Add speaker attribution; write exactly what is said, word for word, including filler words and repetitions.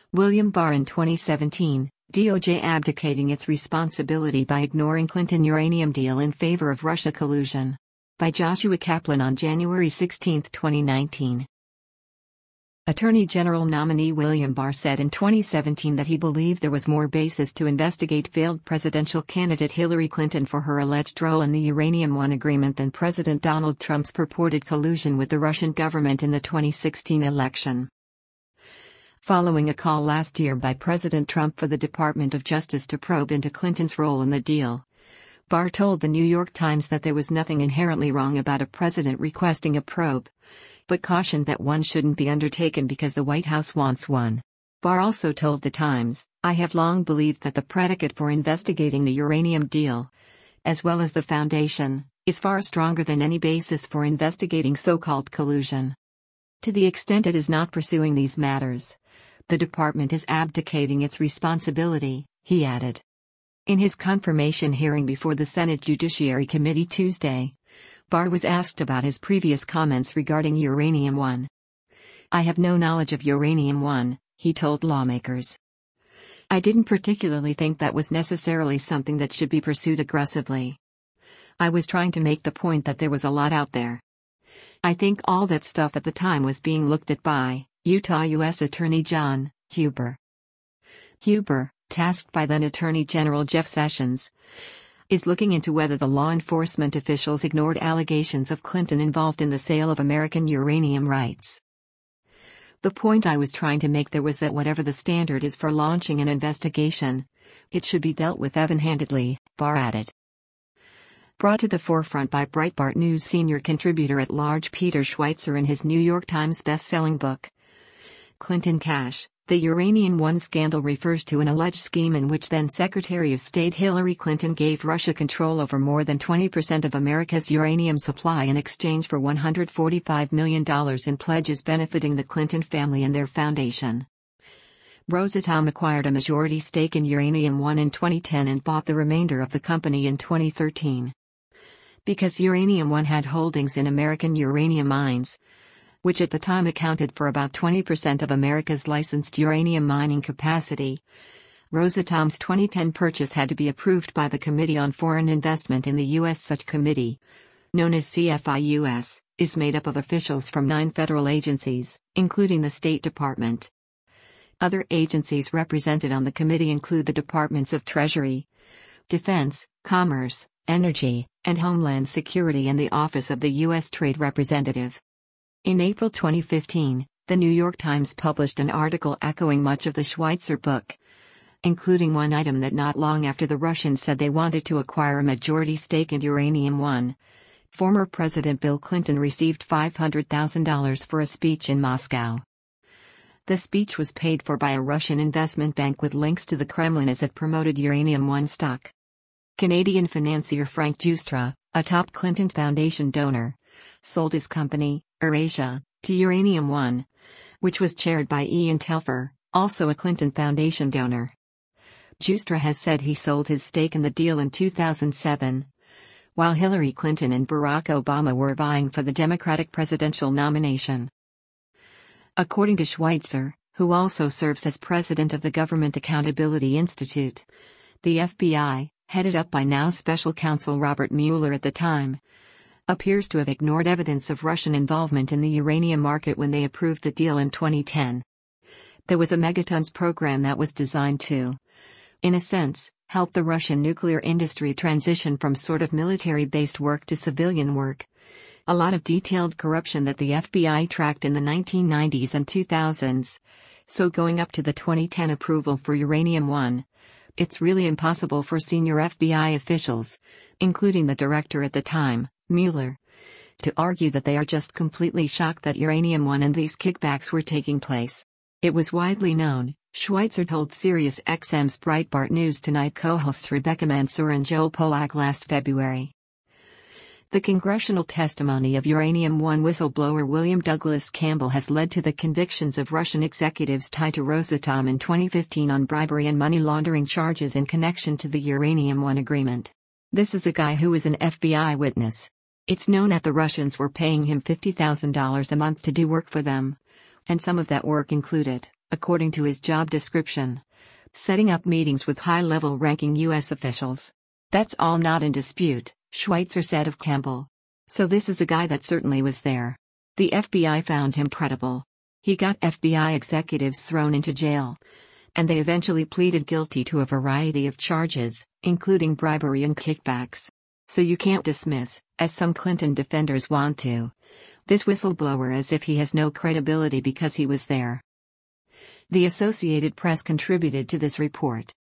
Speaker 1: William Barr in twenty seventeen, D O J abdicating its responsibility by ignoring Clinton uranium deal in favor of Russia collusion. By Joshua Kaplan on January sixteenth, twenty nineteen. Attorney General nominee William Barr said in twenty seventeen that he believed there was more basis to investigate failed presidential candidate Hillary Clinton for her alleged role in the Uranium One agreement than President Donald Trump's purported collusion with the Russian government in the twenty sixteen election. Following a call last year by President Trump for the Department of Justice to probe into Clinton's role in the deal, Barr told the New York Times that there was nothing inherently wrong about a president requesting a probe, but cautioned that one shouldn't be undertaken because the White House wants one. Barr also told The Times, "I have long believed that the predicate for investigating the uranium deal, as well as the foundation, is far stronger than any basis for investigating so-called collusion. To the extent it is not pursuing these matters, the department is abdicating its responsibility," he added. In his confirmation hearing before the Senate Judiciary Committee Tuesday, Barr was asked about his previous comments regarding Uranium One. "I have no knowledge of Uranium One," he told lawmakers. "I didn't particularly think that was necessarily something that should be pursued aggressively. I was trying to make the point that there was a lot out there. I think all that stuff at the time was being looked at by Utah U S Attorney John Huber. Huber, tasked by then Attorney General Jeff Sessions, is looking into whether the law enforcement officials ignored allegations of Clinton involved in the sale of American uranium rights. The point I was trying to make there was that whatever the standard is for launching an investigation, it should be dealt with even-handedly," Barr added. Brought to the forefront by Breitbart News senior contributor at large Peter Schweizer in his New York Times best-selling book, Clinton Cash, the Uranium One scandal refers to an alleged scheme in which then-Secretary of State Hillary Clinton gave Russia control over more than twenty percent of America's uranium supply in exchange for one hundred forty-five million dollars in pledges benefiting the Clinton family and their foundation. Rosatom acquired a majority stake in Uranium One in twenty ten and bought the remainder of the company in twenty thirteen. Because Uranium One had holdings in American uranium mines, which at the time accounted for about twenty percent of America's licensed uranium mining capacity, Rosatom's twenty ten purchase had to be approved by the Committee on Foreign Investment in the U S Such committee, known as C F I U S, is made up of officials from nine federal agencies, including the State Department. Other agencies represented on the committee include the Departments of Treasury, Defense, Commerce, Energy, and Homeland Security and the Office of the U S Trade Representative. In April twenty fifteen, The New York Times published an article echoing much of the Schweizer book, including one item that not long after the Russians said they wanted to acquire a majority stake in Uranium One, former President Bill Clinton received five hundred thousand dollars for a speech in Moscow. The speech was paid for by a Russian investment bank with links to the Kremlin as it promoted Uranium One stock. Canadian financier Frank Giustra, a top Clinton Foundation donor, sold his company, Eurasia, to Uranium One, which was chaired by Ian Telfer, also a Clinton Foundation donor. Giustra has said he sold his stake in the deal in two thousand seven, while Hillary Clinton and Barack Obama were vying for the Democratic presidential nomination. According to Schweizer, who also serves as president of the Government Accountability Institute, the F B I, headed up by now Special Counsel Robert Mueller at the time, appears to have ignored evidence of Russian involvement in the uranium market when they approved the deal in twenty ten. There was a megatons program that was designed to, in a sense, help the Russian nuclear industry transition from sort of military-based work to civilian work. A lot of detailed corruption that the F B I tracked in the nineteen nineties and two thousands. So going up to the twenty ten approval for Uranium One, it's really impossible for senior F B I officials, including the director at the time, Mueller, to argue that they are just completely shocked that Uranium One and these kickbacks were taking place. It was widely known, Schweizer told Sirius X M's Breitbart News Tonight co-hosts Rebecca Mansour and Joel Pollack last February. The congressional testimony of Uranium One whistleblower William Douglas Campbell has led to the convictions of Russian executives tied to Rosatom in twenty fifteen on bribery and money laundering charges in connection to the Uranium One agreement. This is a guy who is an F B I witness. It's known that the Russians were paying him fifty thousand dollars a month to do work for them, and some of that work included according to his job description. Setting up meetings with high-level ranking U S officials. That's all not in dispute, Schweitzer said of Campbell. So this is a guy that certainly was there. The F B I found him credible. He got F B I executives thrown into jail. And they eventually pleaded guilty to a variety of charges, including bribery and kickbacks. So you can't dismiss, as some Clinton defenders want to, this whistleblower as if he has no credibility because he was there. The Associated Press contributed to this report.